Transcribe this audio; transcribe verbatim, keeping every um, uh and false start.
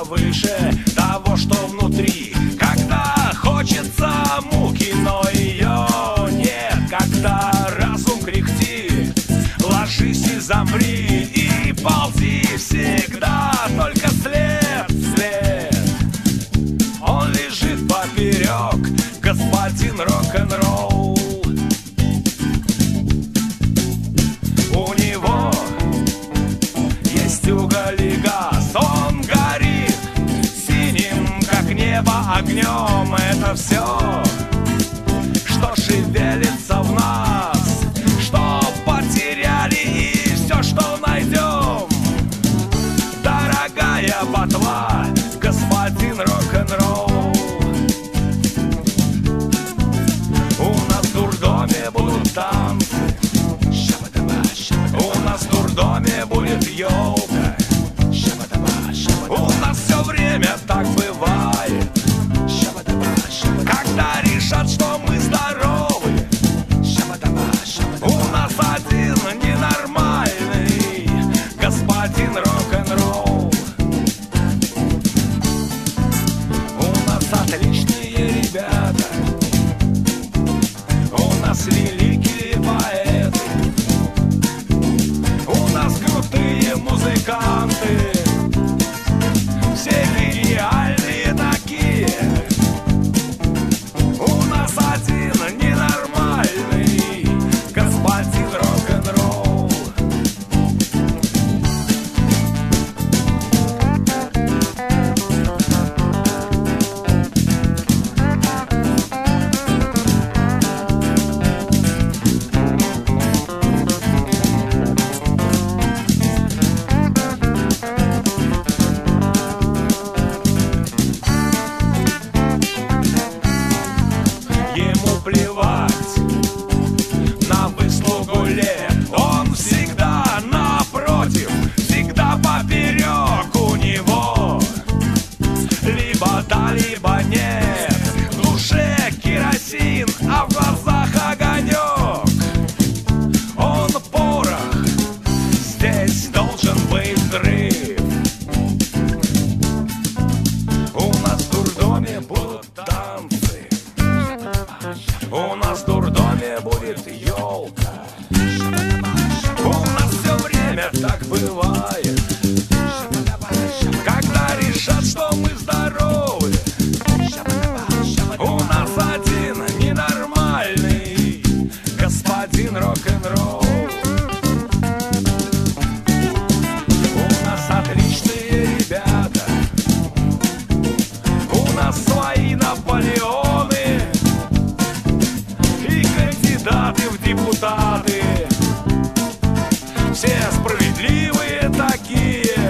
выше того, что внутри. Когда хочется муки, но ее нет. Когда разум кряхтит, ложись и замри, и ползи всегда, только след, след. Он лежит поперек, господин рок-н-ролл. У него есть уголь и газ, он горит синим, как небо, огнем. Это все, что шевелится в нас, что потеряли и все, что найдем. Дорогая ботва, господин рок-н-ролл. У нас в дурдоме будут танцы, у нас в дурдоме будет елка. У нас все время так бывает, когда решат, что мы здоровы. У нас один ненормальный господин рок-н-ролл. У нас отличные ребята, у нас великие поэты, у нас крутые музыканты, все гениальные такие. У нас один ненормальный господин рок-н-ролл. Ему плевать на выслугу лет, он всегда напротив, всегда поперек. У него либо да, либо нет, в душе керосин, а в глазах огонек. Он порох, здесь должен быть взрыв. У нас в дурдоме будут танцы, у нас в дурдоме будет елка. У нас все время так бывает, когда решат, что мы здоровы. У нас один ненормальный господин рок-н-ролл. У нас отличные ребята, у нас свои Наполеоны и кандидаты в депутаты. Все справедливые такие,